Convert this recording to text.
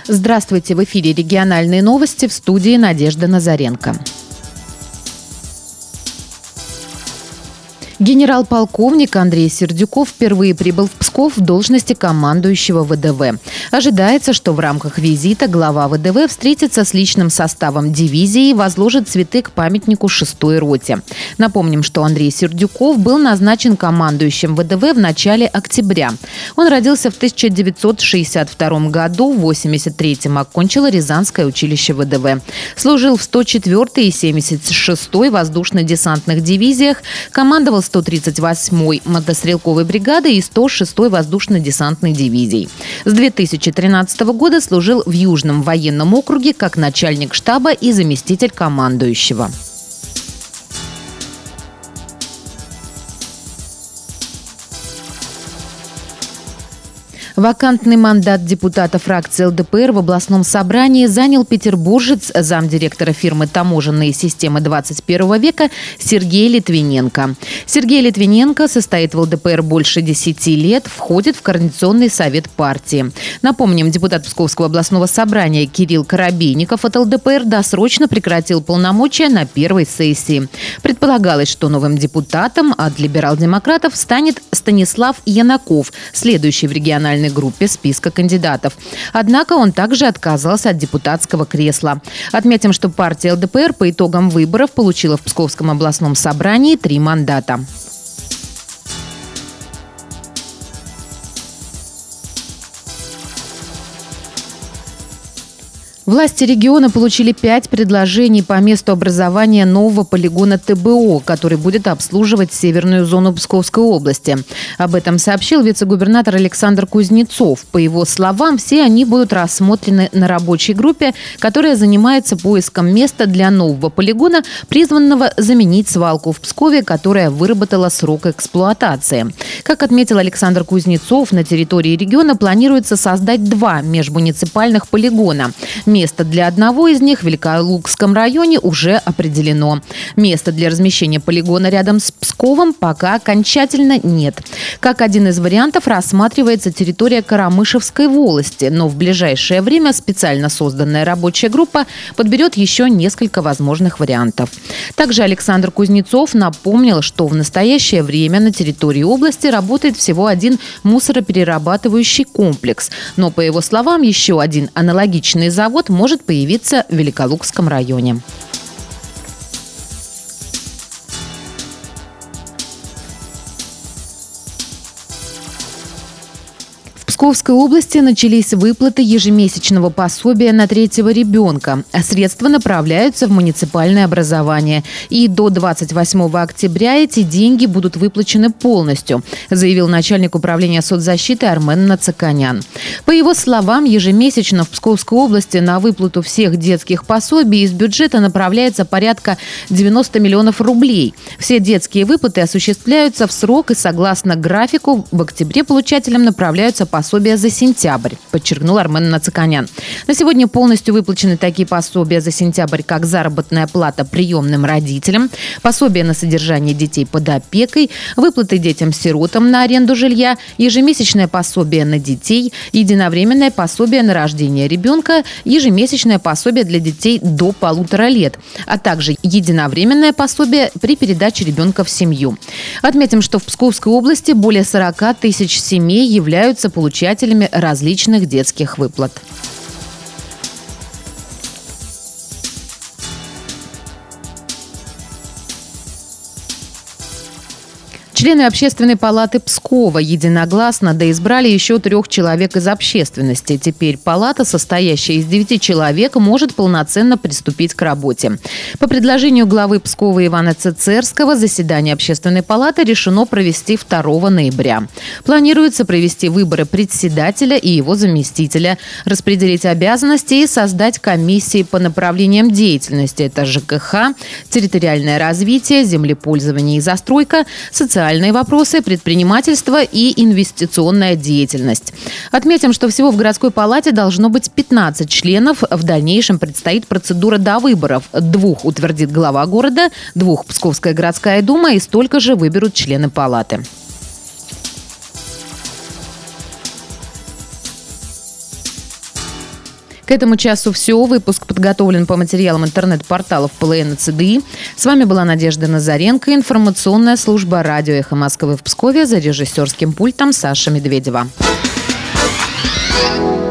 Здравствуйте, в эфире региональные новости, в студии Надежда Назаренко. Генерал-полковник Андрей Сердюков впервые прибыл в Псков в должности командующего ВДВ. Ожидается, что в рамках визита глава ВДВ встретится с личным составом дивизии и возложит цветы к памятнику 6-й роте. Напомним, что Андрей Сердюков был назначен командующим ВДВ в начале октября. Он родился в 1962 году, в 1983-м окончил Рязанское училище ВДВ. Служил в 104-й и 76-й воздушно-десантных дивизиях, командовал 138-й мотострелковой бригадой и 106-й воздушно-десантной дивизией. С 2013 года служил в Южном военном округе как начальник штаба и заместитель командующего. Вакантный мандат депутата фракции ЛДПР в областном собрании занял петербуржец, замдиректора фирмы «Таможенные системы 21 века» Сергей Литвиненко. Сергей Литвиненко состоит в ЛДПР больше 10 лет, входит в Координационный совет партии. Напомним, депутат Псковского областного собрания Кирилл Коробейников от ЛДПР досрочно прекратил полномочия на первой сессии. Предполагалось, что новым депутатом от либерал-демократов станет Станислав Янаков, следующий в региональной группе списка кандидатов. Однако он также отказался от депутатского кресла. Отметим, что партия ЛДПР по итогам выборов получила в Псковском областном собрании 3 мандата. Власти региона получили 5 предложений по месту образования нового полигона ТБО, который будет обслуживать северную зону Псковской области. Об этом сообщил вице-губернатор Александр Кузнецов. По его словам, все они будут рассмотрены на рабочей группе, которая занимается поиском места для нового полигона, призванного заменить свалку в Пскове, которая выработала срок эксплуатации. Как отметил Александр Кузнецов, на территории региона планируется создать 2 межмуниципальных полигона. Место для одного из них в Великолукском районе уже определено. Места для размещения полигона рядом с Псковом пока окончательно нет. Как один из вариантов рассматривается территория Карамышевской волости, но в ближайшее время специально созданная рабочая группа подберет еще несколько возможных вариантов. Также Александр Кузнецов напомнил, что в настоящее время на территории области работает всего один мусороперерабатывающий комплекс. Но, по его словам, еще один аналогичный завод может появиться в Великолукском районе. В Псковской области начались выплаты ежемесячного пособия на 3-го ребенка. Средства направляются в муниципальное образование. И до 28 октября эти деньги будут выплачены полностью, заявил начальник управления соцзащиты Армен Нацаканян. По его словам, ежемесячно в Псковской области на выплату всех детских пособий из бюджета направляется порядка 90 миллионов рублей. Все детские выплаты осуществляются в срок и согласно графику. В октябре получателям направляются пособия за сентябрь, подчеркнул Армен Нацаканян. На сегодня полностью выплачены такие пособия за сентябрь, как заработная плата приемным родителям, пособие на содержание детей под опекой, выплаты детям-сиротам на аренду жилья, ежемесячное пособие на детей, единовременное пособие на рождение ребенка, ежемесячное пособие для детей до 1,5 лет, а также единовременное пособие при передаче ребенка в семью. Отметим, что в Псковской области более 40 тысяч семей являются получателями различных детских выплат. Члены Общественной палаты Пскова единогласно доизбрали еще 3 человек из общественности. Теперь палата, состоящая из 9 человек, может полноценно приступить к работе. По предложению главы Пскова Ивана Цицерского заседание Общественной палаты решено провести 2 ноября. Планируется провести выборы председателя и его заместителя, распределить обязанности и создать комиссии по направлениям деятельности. Это ЖКХ, территориальное развитие, землепользование и застройка, социальные вопросы, предпринимательство и инвестиционная деятельность. Отметим, что всего в городской палате должно быть 15 членов. В дальнейшем предстоит процедура довыборов. 2 утвердит глава города, 2 Псковская городская дума и столько же выберут члены палаты. К этому часу все. Выпуск подготовлен по материалам интернет-порталов ПЛН и ЦДИ. С вами была Надежда Назаренко, информационная служба радио «Эхо Москвы» в Пскове, за режиссерским пультом Саша Медведева.